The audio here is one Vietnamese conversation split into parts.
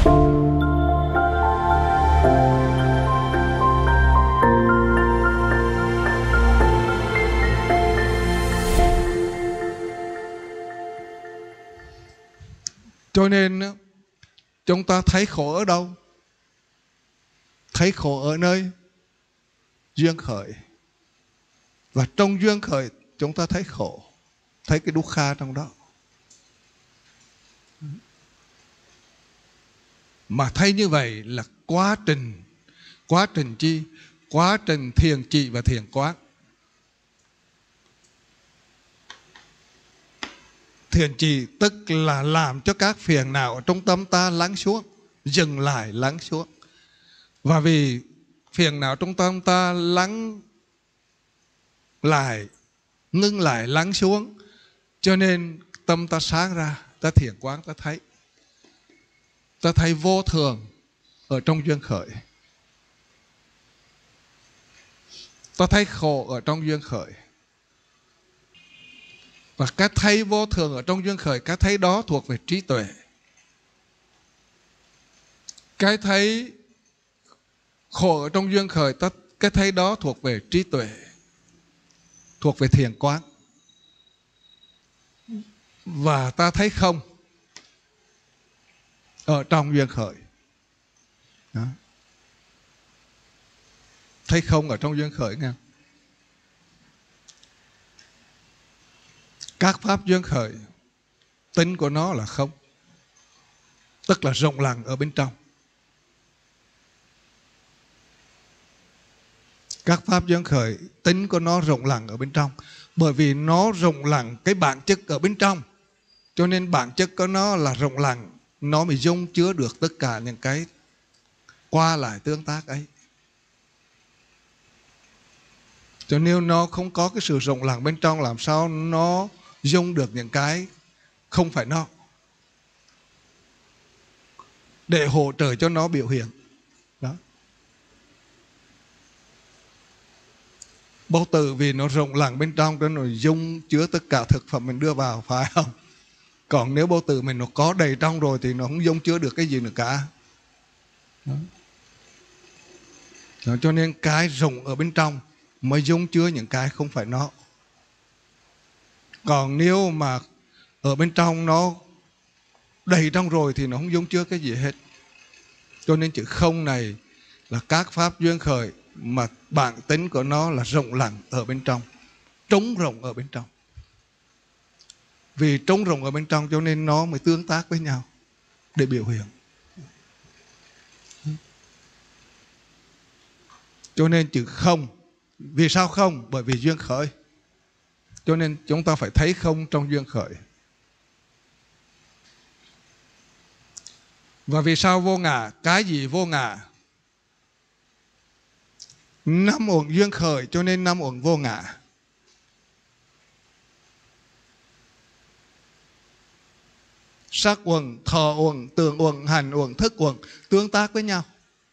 Cho nên chúng ta thấy khổ ở đâu? Thấy khổ ở nơi duyên khởi. Và trong duyên khởi chúng ta thấy khổ, thấy cái dukkha trong đó. Mà thấy như vậy là quá trình chi? Quá trình thiền trị và thiền quán. Thiền trị tức là làm cho các phiền não ở trong tâm ta lắng xuống, dừng lại lắng xuống. Và vì phiền não trong tâm ta lắng lại, ngưng lại lắng xuống, cho nên tâm ta sáng ra, ta thiền quán, ta thấy vô thường ở trong duyên khởi, ta thấy khổ ở trong duyên khởi. Và cái thấy vô thường ở trong duyên khởi, cái thấy đó thuộc về trí tuệ. Cái thấy khổ ở trong duyên khởi, cái thấy đó thuộc về trí tuệ, thuộc về thiền quán. Và ta thấy không ở trong duyên khởi. Đó. Thấy không ở trong duyên khởi nghe. Các pháp duyên khởi, tính của nó là không, tức là rộng lặng ở bên trong. Các pháp duyên khởi, tính của nó rộng lặng ở bên trong. Bởi vì nó rộng lặng cái bản chất ở bên trong, cho nên bản chất của nó là rộng lặng, nó mới dung chứa được tất cả những cái qua lại tương tác ấy. Cho nên nó không có cái sự rộng lặng bên trong, làm sao nó dung được những cái không phải nó, để hỗ trợ cho nó biểu hiện. Đó. Bao tử vì nó rộng lặng bên trong, cho nó dung chứa tất cả thực phẩm mình đưa vào, phải không? Còn nếu bao tử mình nó có đầy trong rồi thì nó không dung chứa được cái gì nữa cả. Đó. Đó, cho nên cái rộng ở bên trong mới dung chứa những cái không phải nó. Còn nếu mà ở bên trong nó đầy trong rồi thì nó không dung chứa cái gì hết. Cho nên chữ không này là các pháp duyên khởi mà bản tính của nó là rộng lặng ở bên trong, trống rộng ở bên trong. Vì trống rộng ở bên trong cho nên nó mới tương tác với nhau để biểu hiện. Cho nên chữ không, vì sao không? Bởi vì duyên khởi. Cho nên chúng ta phải thấy không trong duyên khởi. Và vì sao vô ngã? Cái gì vô ngã? Năm uẩn duyên khởi, cho nên năm uẩn vô ngã. Sắc uẩn, thọ uẩn, tưởng uẩn, hành uẩn, thức uẩn tương tác với nhau,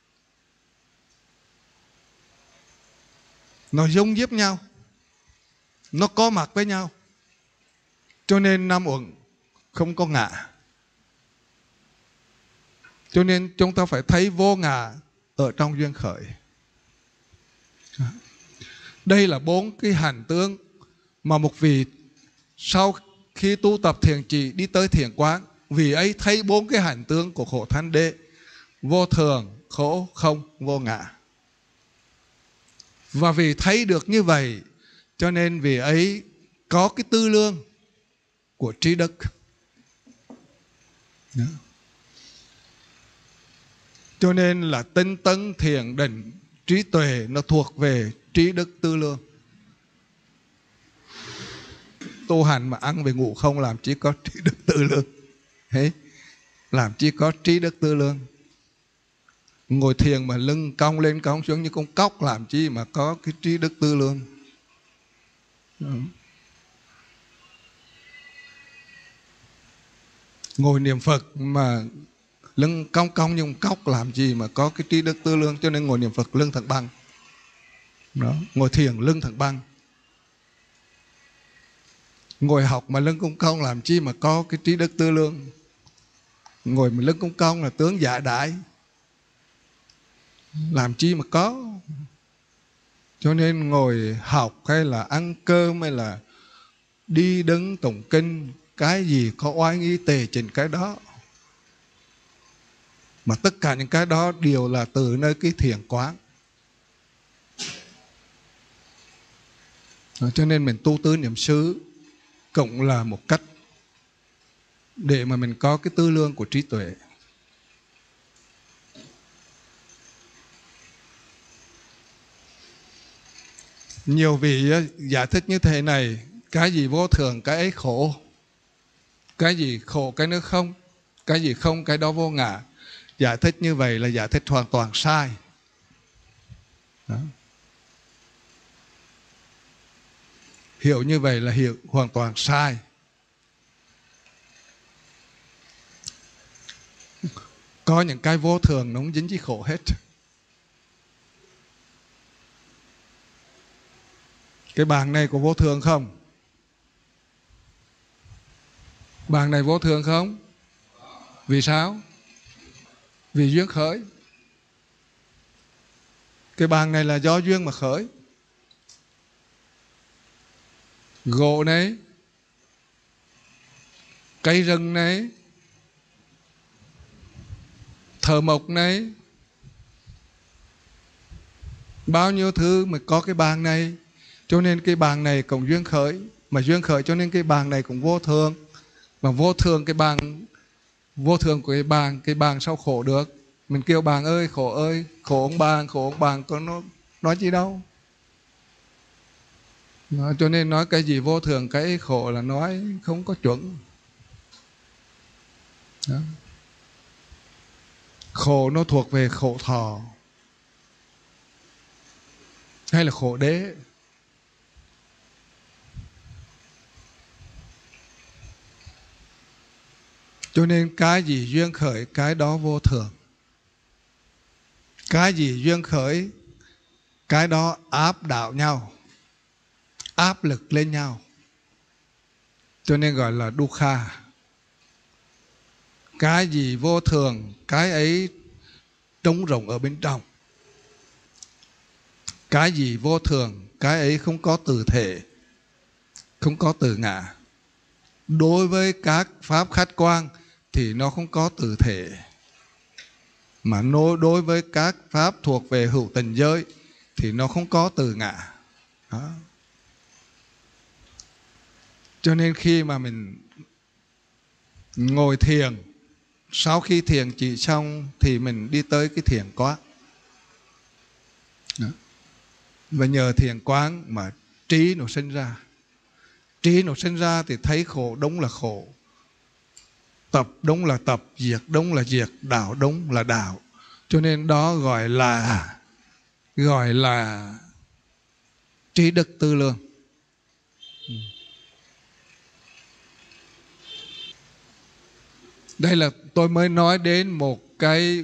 nó dung giúp nhau, nó có mặt với nhau. Cho nên năm uẩn không có ngã. Cho nên chúng ta phải thấy vô ngã ở trong duyên khởi. Đây là 4 cái hành tướng mà một vị sau khi tu tập thiền trì đi tới thiền quán, vì ấy thấy 4 cái hành tướng của khổ thánh đế: vô thường, khổ, không, vô ngã. Và vì thấy được như vậy, cho nên vì ấy có cái tư lương của trí đức. Cho nên là tinh tấn, thiền định, trí tuệ nó thuộc về trí đức tư lương. Tu hành mà ăn về ngủ không làm chỉ có trí đức tư lương. Thế làm chỉ có trí đức tư lương. Ngồi thiền mà lưng cong lên cong xuống như con cóc làm chi mà có cái trí đức tư lương. Ngồi niệm Phật mà lưng cong cong như con cóc làm gì mà có cái trí đức tư lương. Cho nên ngồi niệm Phật lưng thẳng băng. Đó. Ngồi thiền lưng thẳng băng. Ngồi học mà lưng cong cong làm chi mà có cái trí đức tư lương. Ngồi mà lưng cong cong là tướng giả đại, làm chi mà có. Cho nên ngồi học hay là ăn cơm hay là đi đứng tụng kinh, cái gì có oai nghi tề trình cái đó. Mà tất cả những cái đó đều là từ nơi cái thiền quán. Cho nên mình tu tứ niệm xứ cũng là một cách để mà mình có cái tư lương của trí tuệ. Nhiều vị giải thích như thế này: cái gì vô thường cái ấy khổ, cái gì khổ cái nữa không, cái gì không cái đó vô ngã. Giải thích như vậy là giải thích hoàn toàn sai. Đó. Hiểu như vậy là hiểu hoàn toàn sai. Có những cái vô thường nó không dính chí khổ hết. Cái bàn này có vô thường không? Bàn này vô thường không? Vì sao? Vì duyên khởi. Cái bàn này là do duyên mà khởi. Gỗ này, cây rừng này, thờ mộc này, bao nhiêu thứ mà có cái bàn này. Cho nên cái bàn này cũng duyên khởi. Mà duyên khởi cho nên cái bàn này cũng vô thường. Mà vô thường cái bàn, vô thường của cái bàn sao khổ được? Mình kêu bàn ơi, khổ ông bàn có nó nói gì đâu. Đó, cho nên nói cái gì vô thường cái khổ là nói không có chuẩn. Đó. Khổ nó thuộc về khổ thọ hay là khổ đế. Cho nên cái gì duyên khởi cái đó vô thường. Cái gì duyên khởi cái đó áp đảo nhau, áp lực lên nhau. Cho nên gọi là dukkha. Cái gì vô thường cái ấy trống rỗng ở bên trong. Cái gì vô thường cái ấy không có từ thể, không có từ ngã. Đối với các pháp khách quan thì nó không có từ thể. Mà đối với các pháp thuộc về hữu tình giới thì nó không có từ ngã. Đó. Cho nên khi mà mình ngồi thiền, sau khi thiền chỉ xong thì mình đi tới cái thiền quán. Đó. Và nhờ thiền quán mà trí nó sinh ra. Trí nó sinh ra thì thấy khổ đúng là khổ, tập đúng là tập, diệt đúng là diệt, đạo đúng là đạo. Cho nên đó gọi là trí đức tư lương. Đây là tôi mới nói đến một cái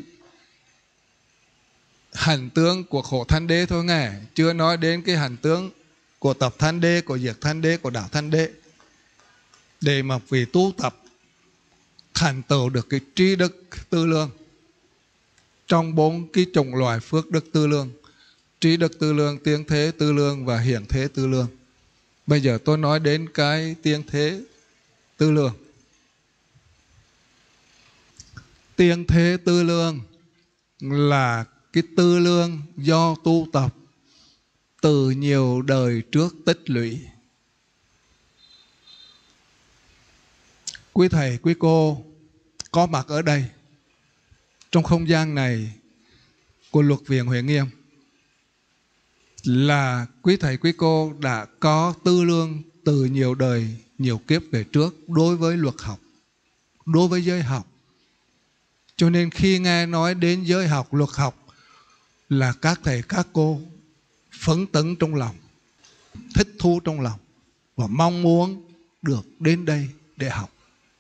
hành tướng của khổ thanh đế thôi nghe, chưa nói đến cái hành tướng của tập thanh đế, của diệt thanh đế, của đạo thanh đế. Để mà vì tu tập thành tựu được cái trí đức tư lương trong 4 cái chủng loại phước đức tư lương: trí đức tư lương, tiên thế tư lương và hiển thế tư lương. Bây giờ tôi nói đến cái tiên thế tư lương. Tiên thế tư lương là cái tư lương do tu tập từ nhiều đời trước tích lũy. Quý thầy, quý cô có mặt ở đây trong không gian này của Luật Viện Huệ Nghiêm là quý thầy, quý cô đã có tư lương từ nhiều đời, nhiều kiếp về trước đối với luật học, đối với giới học. Cho nên khi nghe nói đến giới học, luật học là các thầy, các cô phấn tấn trong lòng, thích thú trong lòng và mong muốn được đến đây để học.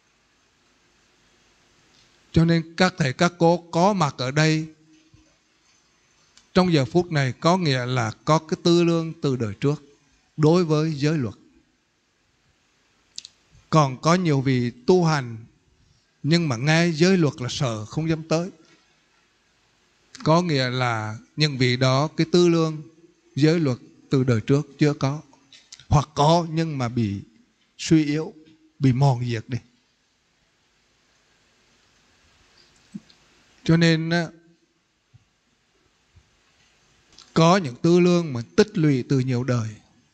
Cho nên các thầy, các cô có mặt ở đây trong giờ phút này có nghĩa là có cái tư lương từ đời trước đối với giới luật. Còn có nhiều vị tu hành nhưng mà nghe giới luật là sợ, không dám tới. Có nghĩa là những vị đó cái tư lương giới luật từ đời trước chưa có, hoặc có nhưng mà bị suy yếu, bị mòn diệt đi. Cho nên có những tư lương mà tích lũy từ nhiều đời,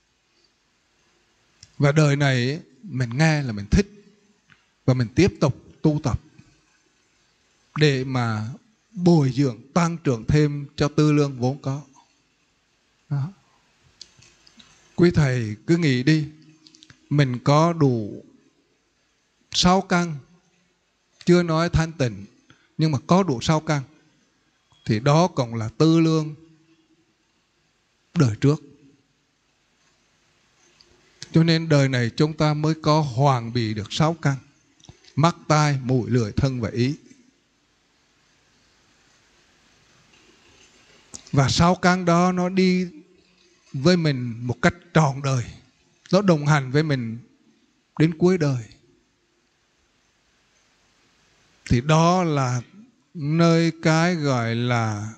và đời này mình nghe là mình thích, và mình tiếp tục tu tập để mà bồi dưỡng tăng trưởng thêm cho tư lương vốn có. Đó. Quý thầy cứ nghĩ đi, mình có đủ 6 căn, chưa nói thanh tịnh, nhưng mà có đủ 6 căn, thì đó còn là tư lương đời trước. Cho nên đời này chúng ta mới có hoàn bị được 6 căn: mắt, tai, mũi, lưỡi, thân và ý. Và 6 căn đó nó đi với mình một cách trọn đời, nó đồng hành với mình đến cuối đời. Thì đó là nơi cái gọi là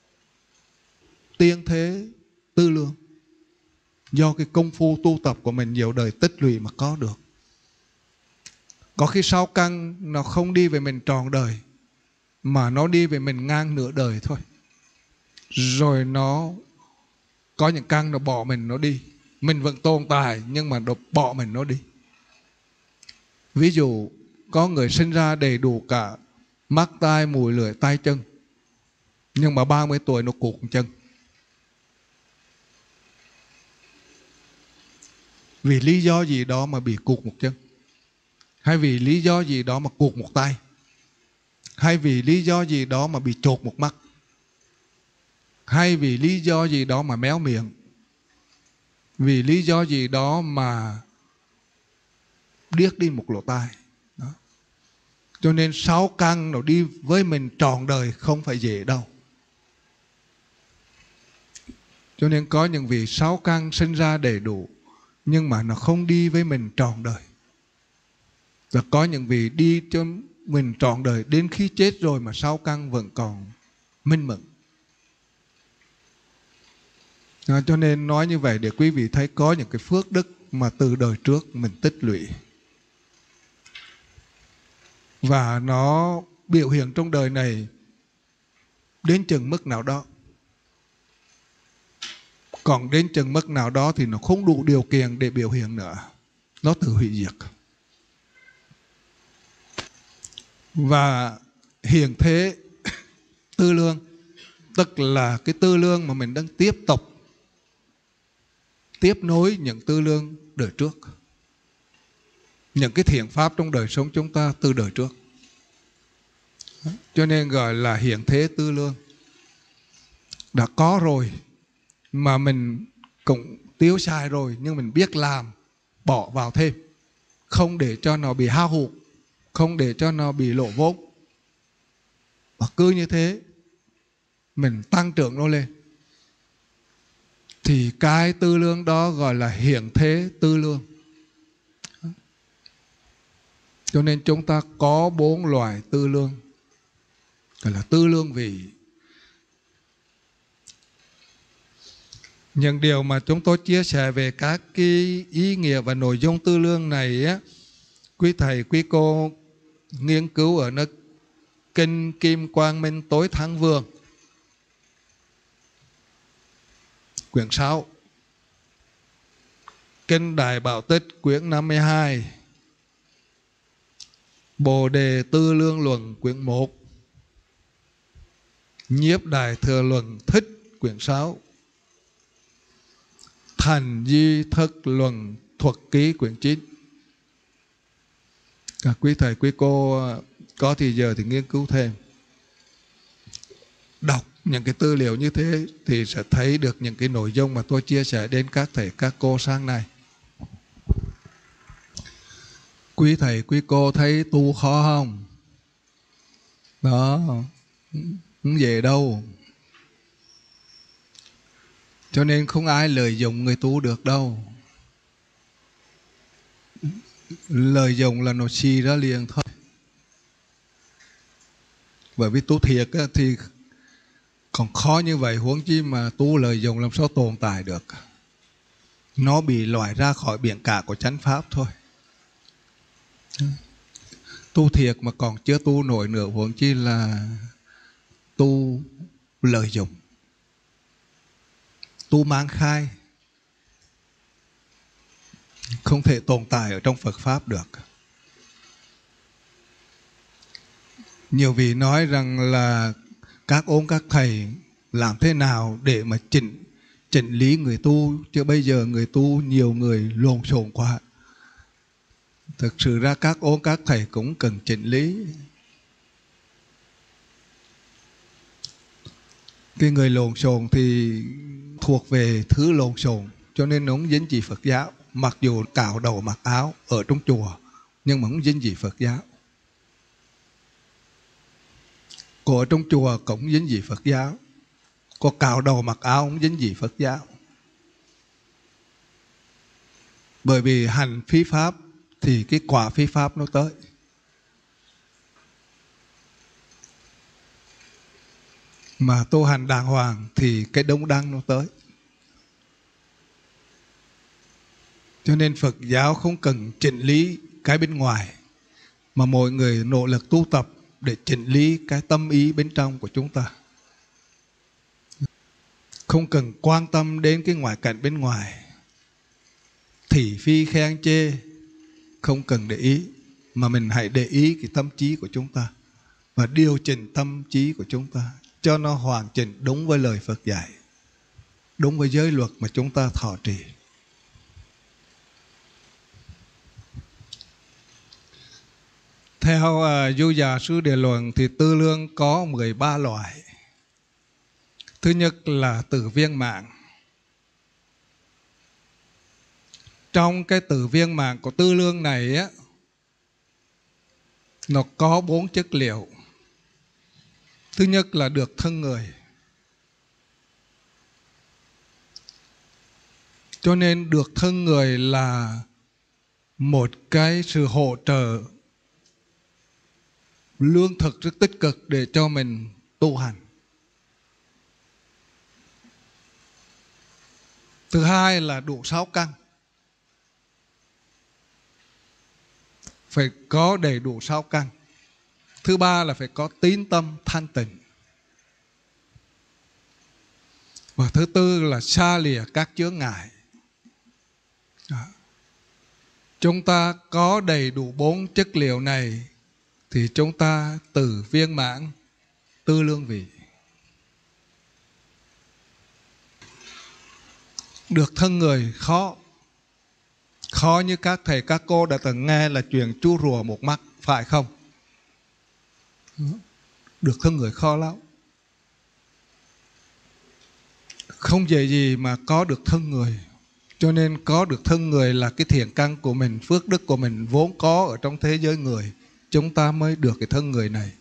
tiên thế tư lương, do cái công phu tu tập của mình nhiều đời tích lũy mà có được. Có khi 6 căn nó không đi về mình trọn đời, mà nó đi về mình ngang nửa đời thôi. Rồi nó có những căn nó bỏ mình nó đi. Mình vẫn tồn tại nhưng mà nó bỏ mình nó đi. Ví dụ có người sinh ra đầy đủ cả mắt, tai, mũi, lưỡi, tay, chân, nhưng mà 30 tuổi nó cụt chân. Vì lý do gì đó mà bị cụt một chân, hay vì lý do gì đó mà cụt một tay, hay vì lý do gì đó mà bị chột một mắt, hay vì lý do gì đó mà méo miệng, vì lý do gì đó mà điếc đi một lỗ tai. Đó. Cho nên 6 căn nó đi với mình trọn đời không phải dễ đâu. Cho nên có những vị 6 căn sinh ra đầy đủ, nhưng mà nó không đi với mình trọn đời. Và có những vị đi cho mình trọn đời, đến khi chết rồi mà 6 căn vẫn còn minh mẫn. Cho nên nói như vậy để quý vị thấy có những cái phước đức mà từ đời trước mình tích lũy, và nó biểu hiện trong đời này đến chừng mức nào đó. Còn đến chừng mức nào đó thì nó không đủ điều kiện để biểu hiện nữa, nó tự hủy diệt. Và hiện thế tư lương, tức là cái tư lương mà mình đang tiếp tục tiếp nối những tư lương đời trước, những cái thiện pháp trong đời sống chúng ta từ đời trước. Cho nên gọi là hiện thế tư lương. Đã có rồi mà mình cũng tiêu xài rồi, nhưng mình biết làm, bỏ vào thêm, không để cho nó bị hao hụt, không để cho nó bị lộ vốn. Và cứ như thế mình tăng trưởng nó lên, thì cái tư lương đó gọi là hiện thế tư lương. Cho nên chúng ta có 4 loại tư lương, gọi là tư lương vị. Những điều mà chúng tôi chia sẻ về các cái ý nghĩa và nội dung tư lương này á, quý thầy quý cô nghiên cứu ở nơi Kinh Kim Quang Minh Tối Thắng Vương quyển 6, Kinh Đại Bảo Tích quyển 52, Bồ Đề Tư Lương Luận quyển 1, Nhiếp Đại Thừa Luận Thích quyển 6, Thành Di Thức Luận Thuật Ký quyển 9. Các quý thầy quý cô có thì giờ thì nghiên cứu thêm, đọc những cái tư liệu như thế thì sẽ thấy được những cái nội dung mà tôi chia sẻ đến các thầy các cô sáng nay. Quý thầy quý cô thấy tu khó không? Đó, không dễ đâu. Cho nên không ai lợi dụng người tu được đâu. Lợi dụng là nó xì ra liền thôi. Bởi vì tu thiệt á, thì còn khó như vậy, huống chi mà tu lợi dụng làm sao tồn tại được. Nó bị loại ra khỏi biển cả của chánh pháp thôi. Tu thiệt mà còn chưa tu nổi nữa, huống chi là tu lợi dụng, tu mang khai, không thể tồn tại ở trong Phật Pháp được. Nhiều vị nói rằng là các ông các thầy làm thế nào để mà chỉnh lý người tu, chứ bây giờ người tu nhiều người lộn xộn quá. Thực sự ra các ông các thầy cũng cần chỉnh lý. Cái người lộn xộn thì thuộc về thứ lộn xộn, cho nên nó không dính gì Phật giáo. Mặc dù cạo đầu mặc áo ở trong chùa, nhưng mà không dính gì Phật giáo. Cô ở trong chùa cũng dính gì Phật giáo, có cạo đầu mặc áo không dính gì Phật giáo. Bởi vì hành phi pháp thì cái quả phi pháp nó tới. Mà tu hành đàng hoàng thì cái đúng đắn nó tới. Cho nên Phật giáo không cần chỉnh lý cái bên ngoài, mà mọi người nỗ lực tu tập để chỉnh lý cái tâm ý bên trong của chúng ta. Không cần quan tâm đến cái ngoại cảnh bên ngoài, thị phi khen chê, không cần để ý, mà mình hãy để ý cái tâm trí của chúng ta và điều chỉnh tâm trí của chúng ta cho nó hoàn chỉnh đúng với lời Phật dạy, đúng với giới luật mà chúng ta thọ trì. Theo Du Già Sư Địa Luận thì tư lương có 13 loại. Thứ nhất là tử viên mạng. Trong cái tử viên mạng của tư lương này á, nó có 4 chất liệu. Thứ nhất là được thân người. Cho nên được thân người là một cái sự hỗ trợ lương thực rất tích cực để cho mình tu hành. Thứ hai là đủ 6 căn. Phải có đầy đủ 6 căn. Thứ ba là phải có tín tâm thanh tịnh. Và thứ tư là xa lìa các chướng ngại. Chúng ta có đầy đủ 4 chất liệu này thì chúng ta từ viên mãn tư lương vị. Được thân người khó. Khó như các thầy các cô đã từng nghe là chuyện chú rùa một mắt, phải không? Được thân người khó lắm. Không dễ gì mà có được thân người. Cho nên có được thân người là cái thiện căn của mình, phước đức của mình vốn có ở trong thế giới người, chúng ta mới được cái thân người này.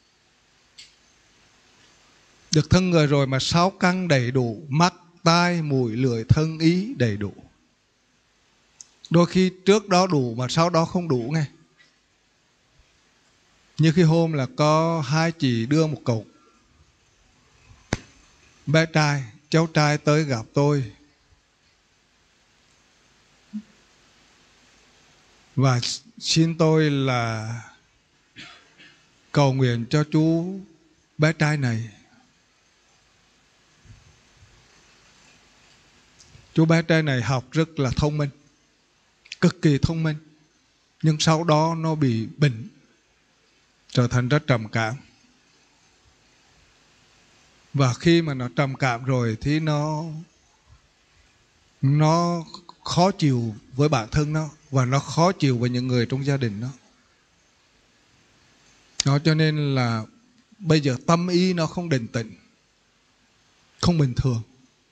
Được thân người rồi mà 6 căn đầy đủ, mắt, tai, mũi, lưỡi, thân, ý đầy đủ. Đôi khi trước đó đủ mà sau đó không đủ nghe. Như khi hôm là có 2 chị đưa một cậu bé trai, cháu trai tới gặp tôi và xin tôi là cầu nguyện cho chú bé trai này. Chú bé trai này học rất là thông minh, cực kỳ thông minh, nhưng sau đó nó bị bệnh, trở thành rất trầm cảm. Và khi mà nó trầm cảm rồi thì nó khó chịu với bản thân nó, và nó khó chịu với những người trong gia đình nó. Đó, cho nên là bây giờ tâm ý nó không định tĩnh, không bình thường.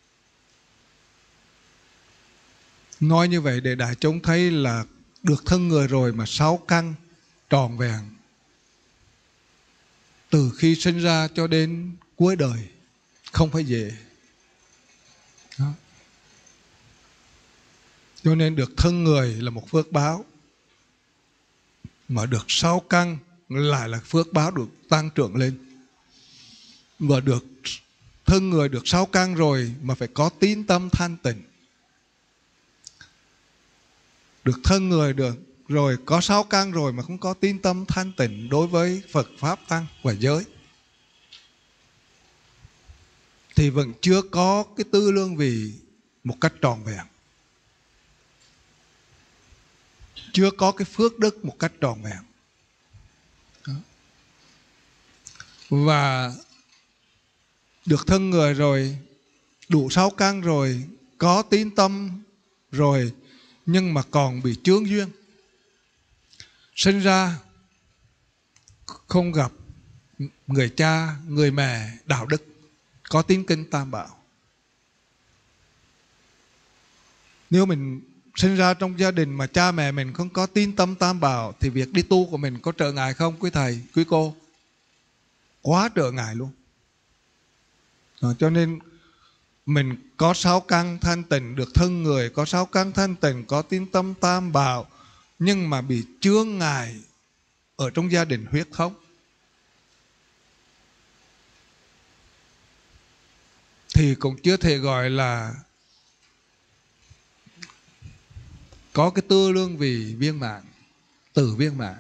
Nói như vậy để đại chúng thấy là được thân người rồi mà 6 căn tròn vẹn, từ khi sinh ra cho đến cuối đời, không phải dễ. Đó. Cho nên được thân người là một phước báo, mà được 6 căn lại là phước báo được tăng trưởng lên. và được thân người được 6 căn rồi mà phải có tín tâm thanh tịnh. Được thân người được rồi, có 6 căn rồi mà không có tín tâm thanh tịnh đối với Phật Pháp Tăng và giới, thì vẫn chưa có cái tư lương vị một cách trọn vẹn, chưa có cái phước đức một cách trọn vẹn. Và được thân người rồi, đủ 6 căn rồi, có tín tâm rồi, nhưng mà còn bị chướng duyên. Sinh ra không gặp người cha, người mẹ đạo đức, có tín kinh Tam Bảo. Nếu mình sinh ra trong gia đình mà cha mẹ mình không có tín tâm Tam Bảo thì việc đi tu của mình có trở ngại không quý thầy, quý cô? Quá trở ngại luôn. Cho nên mình có 6 căn thanh tịnh, được thân người, có 6 căn thanh tịnh, có tín tâm Tam Bảo, nhưng mà bị chướng ngại ở trong gia đình huyết thống, thì cũng chưa thể gọi là có cái tư lương vị viên mãn, tử viên mãn.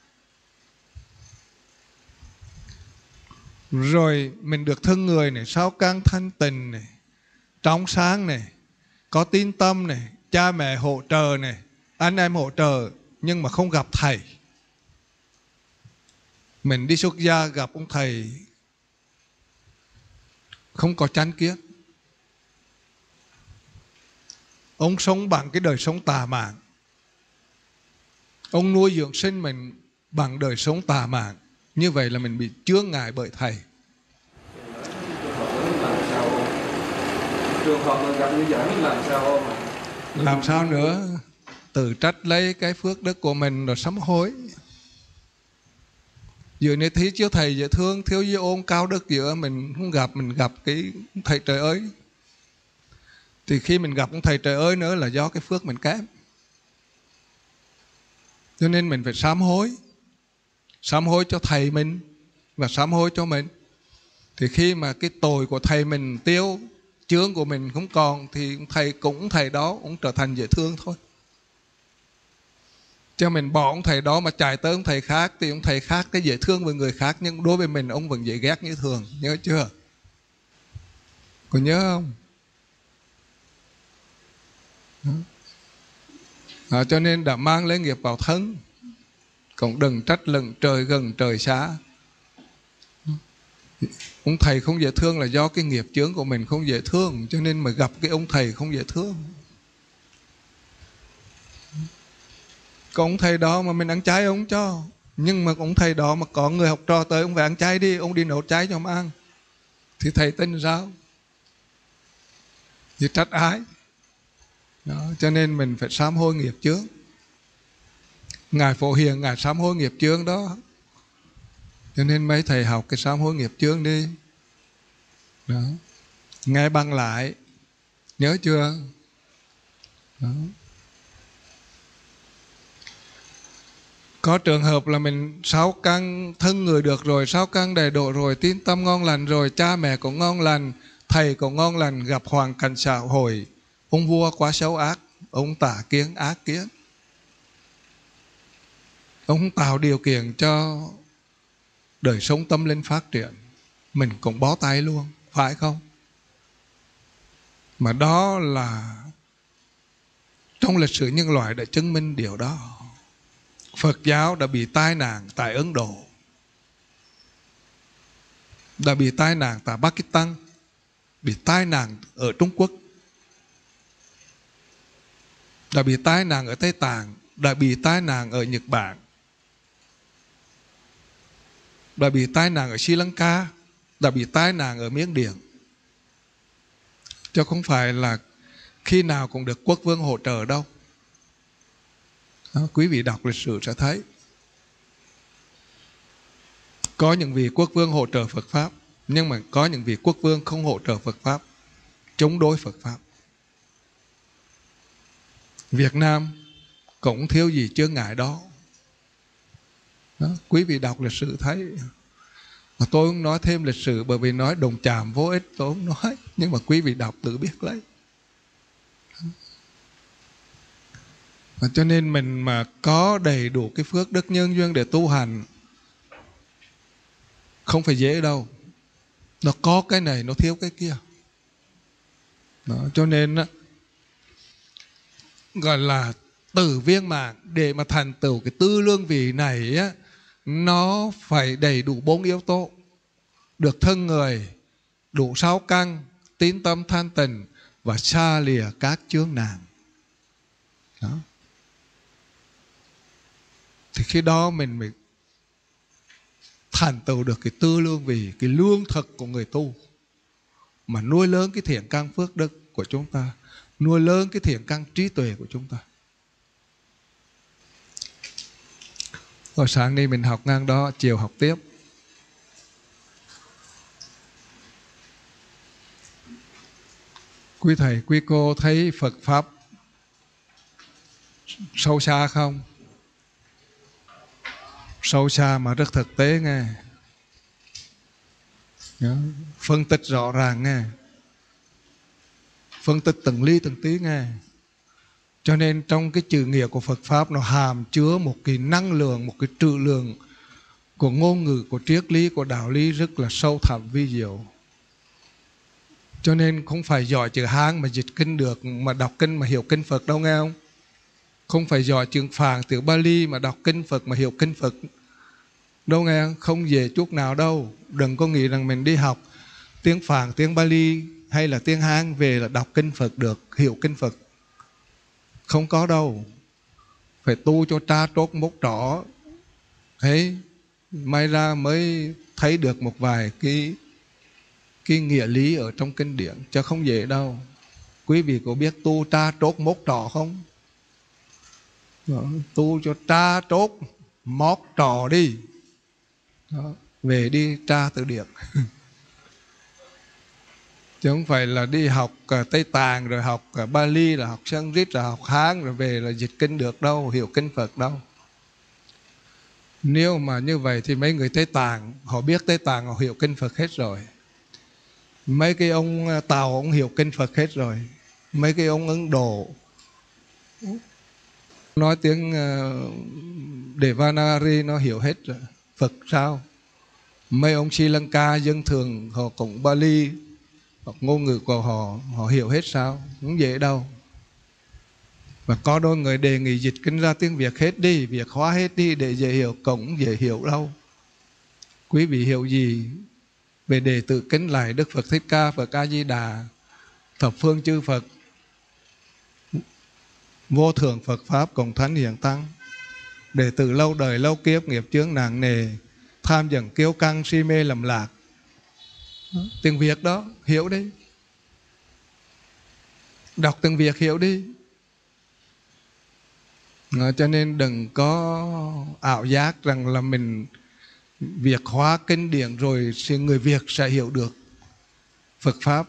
Rồi mình được thân người này, 6 căn thanh tịnh này, trong sáng này, có tín tâm này, cha mẹ hỗ trợ này, anh em hỗ trợ, nhưng mà không gặp thầy. Mình đi xuất gia gặp ông thầy không có chánh kiến. Ông sống bằng cái đời sống tà mạn, ông nuôi dưỡng sinh mình bằng đời sống tà mạn. Như vậy là mình bị chướng ngại bởi thầy. Trường hợp mà gặp như vậy làm sao mà? Làm sao nữa? Tự trách lấy cái phước đức của mình rồi sám hối. Giữa này thí chiếu thầy dễ thương, thiếu dễ ôn cao đức giữa mình không gặp, mình gặp cái thầy trời ơi. Thì khi mình gặp ông thầy trời ơi nữa là do cái phước mình kém. Cho nên mình phải sám hối. Sám hối cho thầy mình và sám hối cho mình. Thì khi mà cái tội của thầy mình tiêu, chướng của mình không còn, thì thầy cũng thầy đó cũng trở thành dễ thương thôi. Cho mình bỏ ông thầy đó mà chạy tới ông thầy khác, thì ông thầy khác cái dễ thương với người khác, nhưng đối với mình ông vẫn dễ ghét như thường. Nhớ chưa? Có nhớ không? Cho nên đã mang lấy nghiệp vào thân, cũng đừng trách lừng trời gần trời xa. Ông thầy không dễ thương là do cái nghiệp chướng của mình không dễ thương, cho nên mà gặp cái ông thầy không dễ thương. Có ông thầy đó mà mình ăn chay ông cho, nhưng mà ông thầy đó mà có người học trò tới, ông phải ăn chay đi, ông đi nấu chay cho ông ăn, thì thầy tin sao? Thì trách ai? Đó, cho nên mình phải sám hối nghiệp chướng. Ngài Phổ Hiền Ngài sám hối nghiệp chướng đó. Cho nên mấy thầy học cái sám hối nghiệp chướng đi. Đó. Nghe băng lại. Nhớ chưa? Đó. Có trường hợp là mình 6 căn thân người được rồi, 6 căn đầy độ rồi, tín tâm ngon lành rồi, cha mẹ cũng ngon lành, thầy cũng ngon lành, gặp hoàn cảnh xã hội, ông vua quá xấu ác, ông tà kiến ác kiến, ông tạo điều kiện cho đời sống tâm linh phát triển, mình cũng bó tay luôn, phải không? Mà đó là trong lịch sử nhân loại đã chứng minh điều đó. Phật giáo đã bị tai nạn tại Ấn Độ, đã bị tai nạn tại Pakistan, bị tai nạn ở Trung Quốc, đã bị tai nạn ở Tây Tạng, đã bị tai nạn ở Nhật Bản, đã bị tai nạn ở Sri Lanka, đã bị tai nạn ở Miến Điện. Chứ không phải là khi nào cũng được quốc vương hỗ trợ đâu. Đó, quý vị đọc lịch sử sẽ thấy có những vị quốc vương hỗ trợ Phật Pháp, nhưng mà có những vị quốc vương không hỗ trợ Phật Pháp, chống đối Phật Pháp. Việt Nam cũng thiếu gì chướng ngại đó. Đó, quý vị đọc lịch sử thấy Mà tôi không nói thêm lịch sử bởi vì nói đồng chạm vô ích, tôi không nói. Nhưng mà quý vị đọc tự biết lấy. Và cho nên mình mà có đầy đủ cái phước đức nhân duyên để tu hành không phải dễ đâu. Nó có cái này, nó thiếu cái kia. Đó, cho nên đó, gọi là tử viên mãn. Để mà thành tựu cái tư lương vị này á, nó phải đầy đủ 4 yếu tố. Được thân người, đủ 6 căn, tín tâm thanh tịnh và xa lìa các chướng nạn. Đó. Thì khi đó mình mới thành tựu được cái tư lương vị, cái lương thực của người tu, mà nuôi lớn cái thiện căn phước đức của chúng ta, nuôi lớn cái thiện căn trí tuệ của chúng ta. Hồi sáng nay mình học ngang đó, chiều học tiếp. Quý thầy, quý cô thấy Phật Pháp sâu xa không? Sâu xa mà rất thực tế nghe. Phân tích rõ ràng nghe. Phân tích từng ly từng tí nghe. Cho nên trong cái chữ nghĩa của Phật Pháp nó hàm chứa một cái năng lượng, một cái trữ lượng của ngôn ngữ, của triết lý, của đạo lý rất là sâu thẳm vi diệu. Cho nên không phải giỏi chữ Hán mà dịch kinh được, mà đọc kinh mà hiểu kinh Phật đâu nghe không? Không phải giỏi chữ Phạn, chữ Bali mà đọc kinh Phật mà hiểu kinh Phật đâu nghe không? Không dễ chút nào đâu. Đừng có nghĩ rằng mình đi học tiếng Phạn, tiếng Bali hay là tiếng Hán về là đọc kinh Phật được, hiểu kinh Phật. Không có đâu. Phải tu cho tra trốt mốc trỏ. Thế may ra mới thấy được một vài cái nghĩa lý ở trong kinh điển, chứ không dễ đâu. Quý vị có biết tu tra trốt mốc trỏ không? Đó, tu cho tra trốt móc trỏ đi. Đó, về đi tra từ điển. Chứ không phải là đi học Tây Tạng rồi học Bali, rồi học Sanskrit, rồi học Hán rồi về là dịch kinh được đâu, hiểu kinh Phật đâu. Nếu mà như vậy thì mấy người Tây Tạng họ biết Tây Tạng, họ hiểu kinh Phật hết rồi. Mấy cái ông Tàu ông hiểu kinh Phật hết rồi. Mấy cái ông Ấn Độ nói tiếng Devanagari nó hiểu hết rồi. Phật sao? Mấy ông Sri Lanka dân thường họ cũng Bali, hoặc ngôn ngữ của họ hiểu hết sao? Không dễ đâu. Và có đôi người đề nghị dịch kinh ra tiếng Việt hết đi, Việt hóa hết đi để dễ hiểu, cũng dễ hiểu đâu. Quý vị hiểu gì về đề tự kính lại Đức Phật Thích Ca, Phật A Di Đà, thập phương chư Phật, vô thượng Phật Pháp cùng thánh hiền tăng, đệ tử lâu đời lâu kiếp nghiệp chướng nặng nề, tham dẫn kiêu căng si mê lầm lạc. Tiếng Việt đó, hiểu đi. Đọc tiếng Việt hiểu đi. Cho nên đừng có ảo giác rằng là mình Việt hóa kinh điển rồi người Việt sẽ hiểu được Phật Pháp.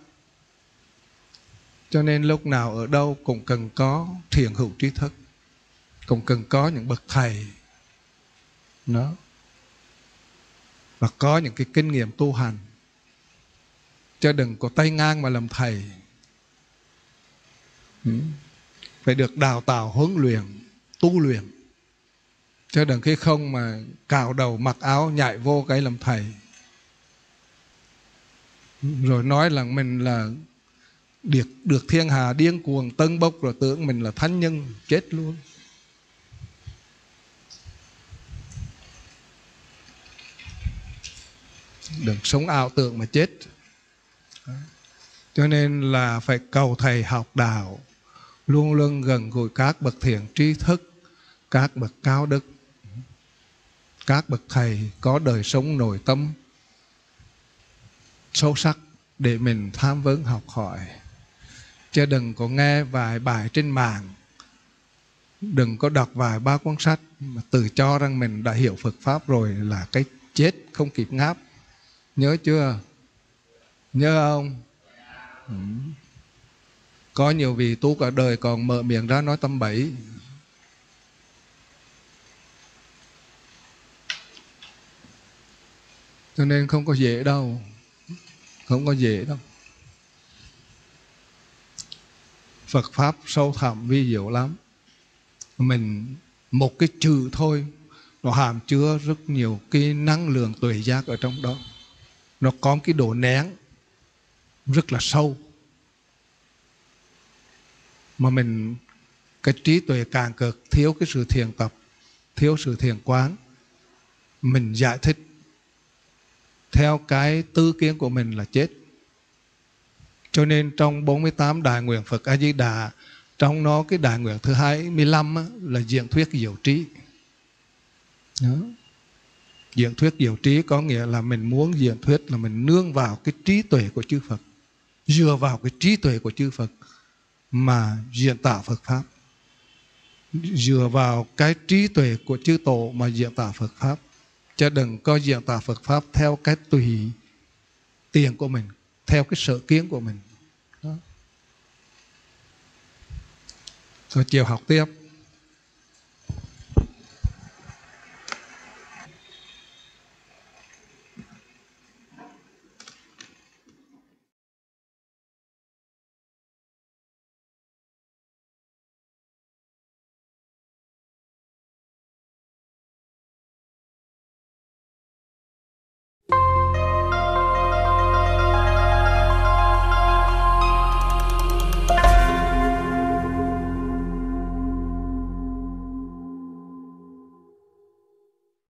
Cho nên lúc nào ở đâu cũng cần có thiện hữu trí thức, cũng cần có những bậc thầy đó, và có những cái kinh nghiệm tu hành. Chứ đừng có tay ngang mà làm thầy. Phải được đào tạo, huấn luyện, tu luyện. Chứ đừng khi không mà cạo đầu mặc áo nhảy vô cái làm thầy, rồi nói là mình là được thiên hạ điên cuồng tân bốc, rồi tưởng mình là thánh nhân, chết luôn. Đừng sống ảo tưởng mà chết. Cho nên là phải cầu thầy học đạo, luôn luôn gần gũi các bậc thiện tri thức, các bậc cao đức, các bậc thầy có đời sống nội tâm sâu sắc để mình tham vấn học hỏi. Chứ đừng có nghe vài bài trên mạng, đừng có đọc vài ba cuốn sách mà tự cho rằng mình đã hiểu Phật Pháp rồi là cái chết không kịp ngáp. Nhớ chưa? Nhớ không? Có nhiều vị tu cả đời còn mở miệng ra nói tầm bậy. Cho nên không có dễ đâu. Không có dễ đâu. Phật Pháp sâu thẳm vi diệu lắm. Mình một cái chữ thôi, nó hàm chứa rất nhiều cái năng lượng tuệ giác ở trong đó. Nó có cái độ nén rất là sâu. Mà mình, cái trí tuệ càng cực, thiếu cái sự thiền tập, thiếu sự thiền quán, mình giải thích theo cái tư kiến của mình là chết. Cho nên trong 48 đại nguyện Phật A Di Đà, trong nó cái đại nguyện thứ 25 á, là diễn thuyết diệu trí. Đó. Diễn thuyết diệu trí có nghĩa là mình muốn diễn thuyết là mình nương vào cái trí tuệ của chư Phật, dựa vào cái trí tuệ của chư Phật mà diễn tả Phật Pháp, dựa vào cái trí tuệ của chư Tổ mà diễn tả Phật Pháp, chứ đừng có diễn tả Phật Pháp theo cái tùy tiện của mình, theo cái sở kiến của mình. Đó. Rồi chiều học tiếp.